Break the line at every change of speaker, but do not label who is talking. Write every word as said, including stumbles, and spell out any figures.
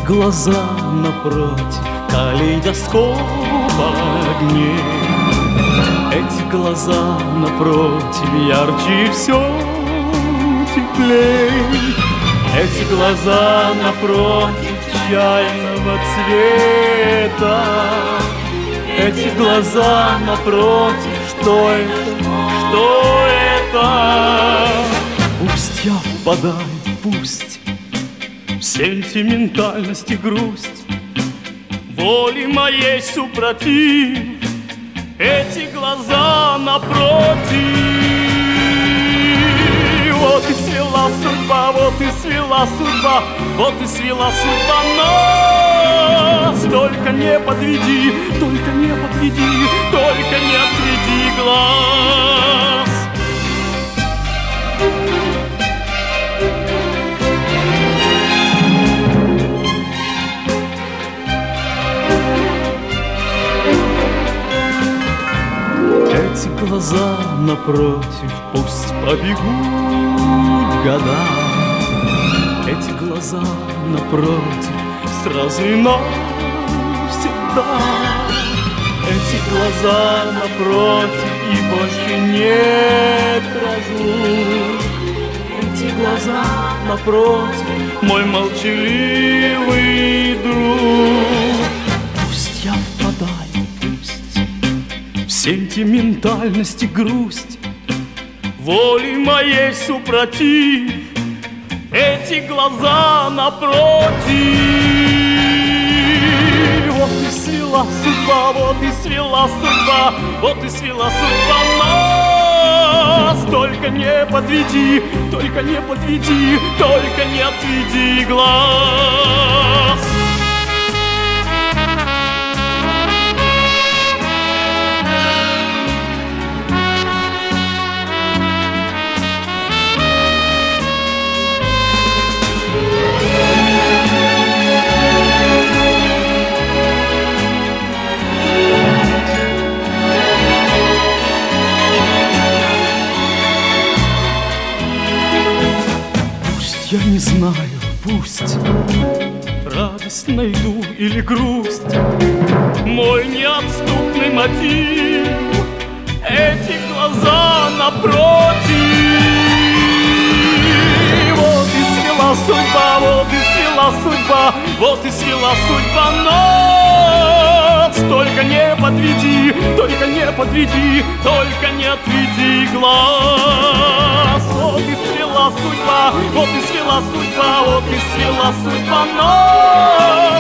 глаза напротив калейдоскоп огней. Эти глаза напротив ярче все теплей. Эти глаза напротив чайного цвета. Эти глаза напротив, что это, что это? Пусть я впадаю, пусть в сентиментальность и грусть, воли моей супротив, эти глаза напротив. Вот и свела судьба, вот и свела судьба, вот и свела судьба нас. Только не подведи, только не подведи, только не отведи глаз. Эти глаза напротив пусть побегут года. Эти глаза напротив сразу и навсегда. Эти глаза напротив и больше нет разлук. Эти глаза напротив мой молчаливый друг. Пусть я впадаю, пусть в сентиментальность и грусть, воли моей супротив, эти глаза напротив. Вот и свела судьба, вот и свела судьба, вот и свела судьба нас. Только не подведи, только не подведи, только не отведи глаз. Я не знаю, пусть радость найду или грусть, мой неотступный мотив, эти глаза напротив. Вот и свела судьба, вот и свела судьба, вот и свела судьба нас. Только не подведи, только не подведи, только не отведи глаз. Вот и свела судьба, вот и свела судьба, вот и свела судьба нас.